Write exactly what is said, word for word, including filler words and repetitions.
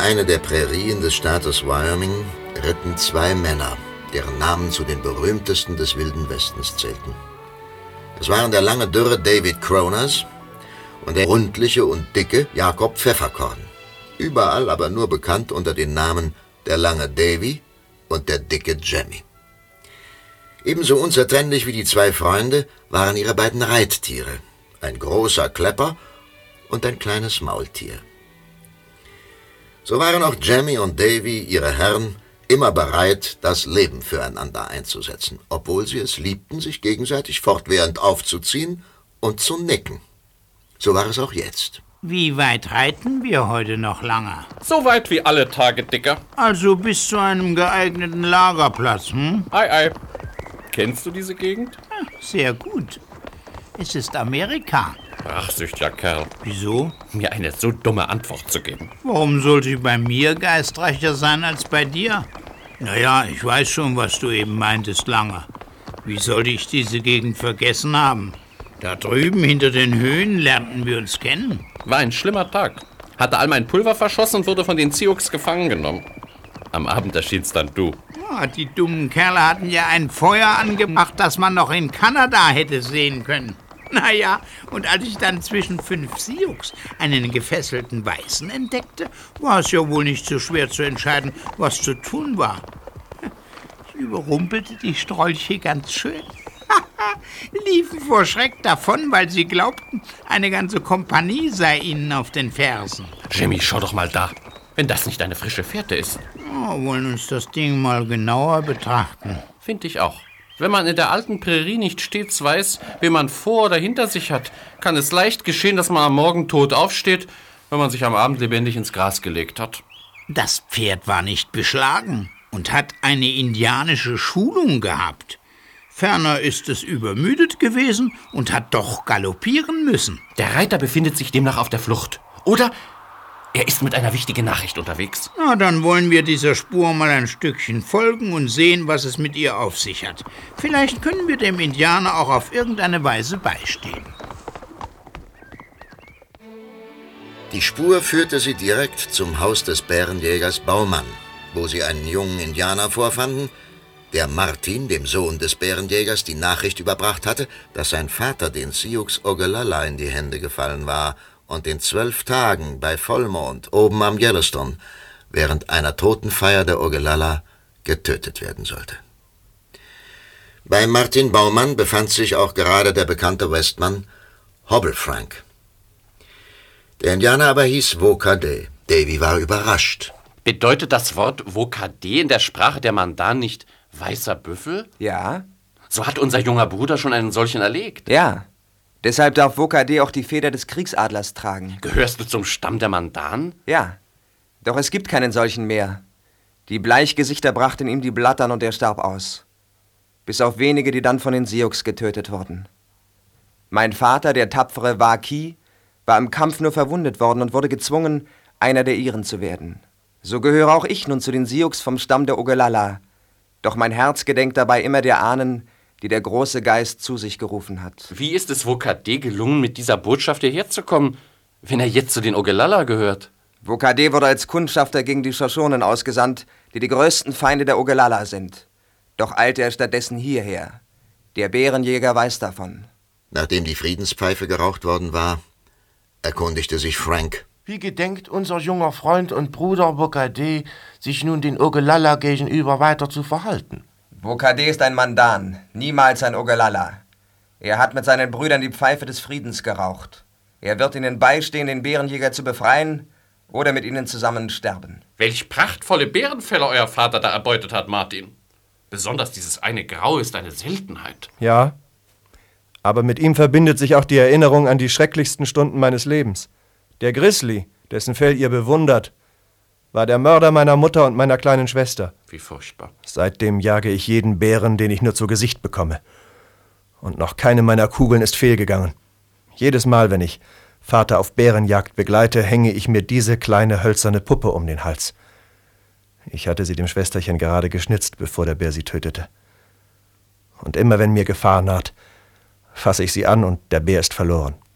eine der Prärien des Staates Wyoming ritten zwei Männer, deren Namen zu den berühmtesten des Wilden Westens zählten. Es waren der lange, dürre David Cronus und der rundliche und dicke Jakob Pfefferkorn. Überall aber nur bekannt unter den Namen der lange Davy und der dicke Jemmy. Ebenso unzertrennlich wie die zwei Freunde waren ihre beiden Reittiere, ein großer Klepper und ein kleines Maultier. So waren auch Jemmy und Davy, ihre Herren, immer bereit, das Leben füreinander einzusetzen, obwohl sie es liebten, sich gegenseitig fortwährend aufzuziehen und zu nicken. So war es auch jetzt. Wie weit reiten wir heute noch lange? So weit wie alle Tage, Dicker. Also bis zu einem geeigneten Lagerplatz, hm? Ei, ei. Kennst du diese Gegend? Ja, sehr gut. Es ist Amerika. Rachsüchtiger Kerl. Wieso? Mir eine so dumme Antwort zu geben. Warum soll sie bei mir geistreicher sein als bei dir? Naja, ich weiß schon, was du eben meintest, Lange. Wie sollte ich diese Gegend vergessen haben? Da drüben hinter den Höhen lernten wir uns kennen. War ein schlimmer Tag. Hatte all mein Pulver verschossen und wurde von den Sioux gefangen genommen. Am Abend erschienst dann du. Ja, die dummen Kerle hatten ja ein Feuer angemacht, das man noch in Kanada hätte sehen können. Naja, und als ich dann zwischen fünf Sioux einen gefesselten Weißen entdeckte, war es ja wohl nicht so schwer zu entscheiden, was zu tun war. Ich überrumpelte die Strolche ganz schön. Liefen vor Schreck davon, weil sie glaubten, eine ganze Kompanie sei ihnen auf den Fersen. Jimmy, schau doch mal da. Wenn das nicht eine frische Fährte ist. Oh, wollen uns das Ding mal genauer betrachten. Finde ich auch. Wenn man in der alten Prärie nicht stets weiß, wen man vor oder hinter sich hat, kann es leicht geschehen, dass man am Morgen tot aufsteht, wenn man sich am Abend lebendig ins Gras gelegt hat. Das Pferd war nicht beschlagen und hat eine indianische Schulung gehabt. Ferner ist es übermüdet gewesen und hat doch galoppieren müssen. Der Reiter befindet sich demnach auf der Flucht. Oder er ist mit einer wichtigen Nachricht unterwegs. Na, dann wollen wir dieser Spur mal ein Stückchen folgen und sehen, was es mit ihr auf sich hat. Vielleicht können wir dem Indianer auch auf irgendeine Weise beistehen. Die Spur führte sie direkt zum Haus des Bärenjägers Baumann, wo sie einen jungen Indianer vorfanden, der Martin, dem Sohn des Bärenjägers, die Nachricht überbracht hatte, dass sein Vater den Sioux Ogallala in die Hände gefallen war und in zwölf Tagen bei Vollmond oben am Yellowstone während einer Totenfeier der Ogallala getötet werden sollte. Bei Martin Baumann befand sich auch gerade der bekannte Westmann Hobble Frank. Der Indianer aber hieß Wokade. Davy war überrascht. Bedeutet das Wort Wokade in der Sprache der Mandan nicht weißer Büffel? Ja. So hat unser junger Bruder schon einen solchen erlegt. Ja. Deshalb darf Wokade auch die Feder des Kriegsadlers tragen. Gehörst du zum Stamm der Mandan? Ja. Doch es gibt keinen solchen mehr. Die Bleichgesichter brachten ihm die Blattern und er starb aus. Bis auf wenige, die dann von den Sioux getötet wurden. Mein Vater, der tapfere Waki, war im Kampf nur verwundet worden und wurde gezwungen, einer der ihren zu werden. So gehöre auch ich nun zu den Sioux vom Stamm der Ogallala. Doch mein Herz gedenkt dabei immer der Ahnen, die der große Geist zu sich gerufen hat. Wie ist es Wokade gelungen, mit dieser Botschaft hierher zu kommen, wenn er jetzt zu den Ogallala gehört? Wokade wurde als Kundschafter gegen die Shoshonen ausgesandt, die die größten Feinde der Ogallala sind. Doch eilte er stattdessen hierher. Der Bärenjäger weiß davon. Nachdem die Friedenspfeife geraucht worden war, erkundigte sich Frank. Wie gedenkt unser junger Freund und Bruder Wokade, sich nun den Ogallala gegenüber weiter zu verhalten? Wokade ist ein Mandan, niemals ein Ogallala. Er hat mit seinen Brüdern die Pfeife des Friedens geraucht. Er wird ihnen beistehen, den Bärenjäger zu befreien oder mit ihnen zusammen sterben. Welch prachtvolle Bärenfelle euer Vater da erbeutet hat, Martin. Besonders dieses eine Grau ist eine Seltenheit. Ja, aber mit ihm verbindet sich auch die Erinnerung an die schrecklichsten Stunden meines Lebens. Der Grizzly, dessen Fell ihr bewundert, war der Mörder meiner Mutter und meiner kleinen Schwester. Wie furchtbar. Seitdem jage ich jeden Bären, den ich nur zu Gesicht bekomme. Und noch keine meiner Kugeln ist fehlgegangen. Jedes Mal, wenn ich Vater auf Bärenjagd begleite, hänge ich mir diese kleine hölzerne Puppe um den Hals. Ich hatte sie dem Schwesterchen gerade geschnitzt, bevor der Bär sie tötete. Und immer wenn mir Gefahr naht, fasse ich sie an und der Bär ist verloren.